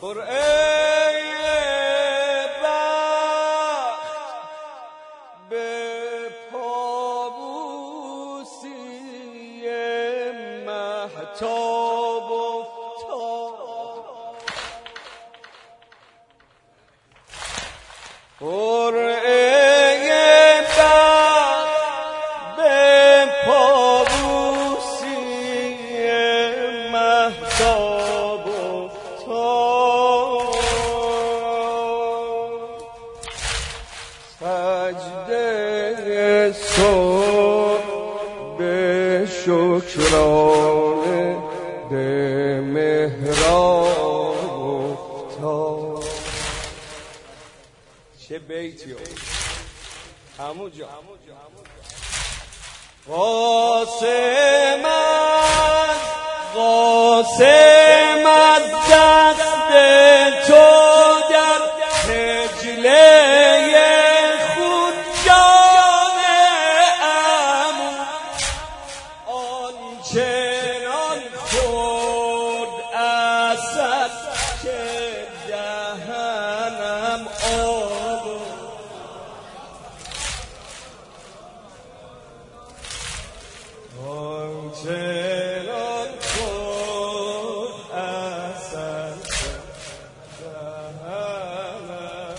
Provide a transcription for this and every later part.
مهتاب افتاد قرعه بخت به پابوسی مهتاب افتاد سجده صبح به شکرانه به محراب افتاد. چه بیتی همون جا قاسم از دست تو در حجله خود جان عمو آنچنان خورد اسد که دهنم آب آنچنان خورد اسد که دهنم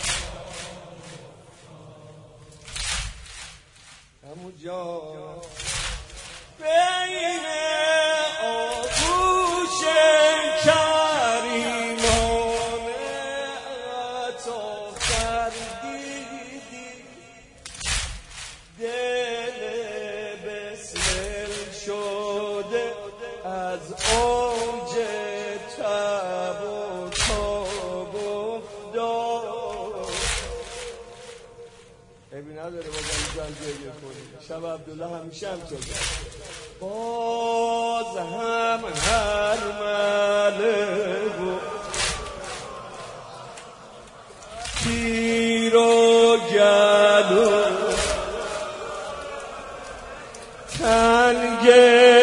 همون جا بین آغوش کریمانه عطا کردیدی دل بسمل شده از اوج تب و تاب افتاد. عیبی نداره بازم جان گریه کنی شب عبدالله همیشه همطور باز هم هر ملک و تیر و گلو تنگ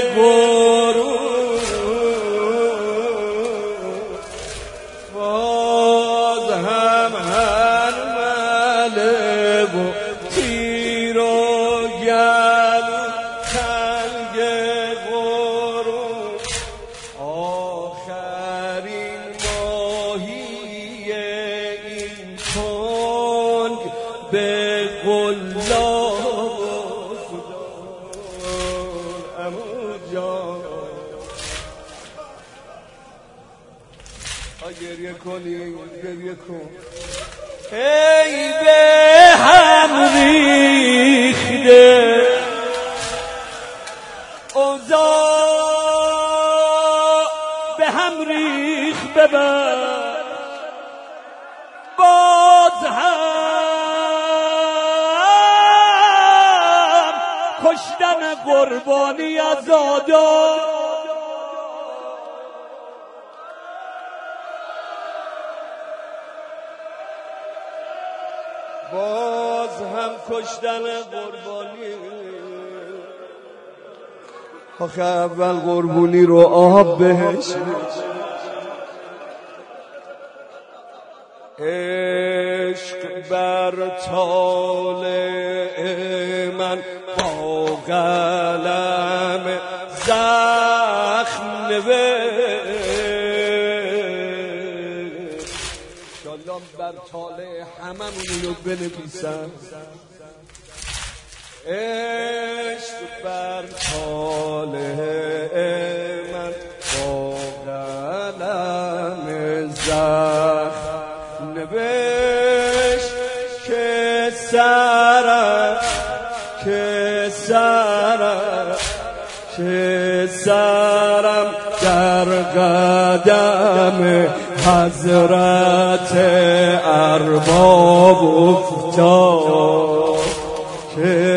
گروه باز هم هر ملک و تیر و گلو تنگ غروب آخرین ماهی این تنگ به قلاب افتاد. عمو جان گریه کنی گریه کن ای به هم ریخته اوضاع به هم ریخ ببر باز هم کشتن قربانی عزادا باز هم کشتن قربانی آخه اول قربونی رو آب بهش عشق بر طالع من با قلم زخم نوشت شالله بر طالع هممون رو بنویسن عشق بر طالع من با قلم زخم نوشت که سرم در قدم حضرت ارباب افتاد که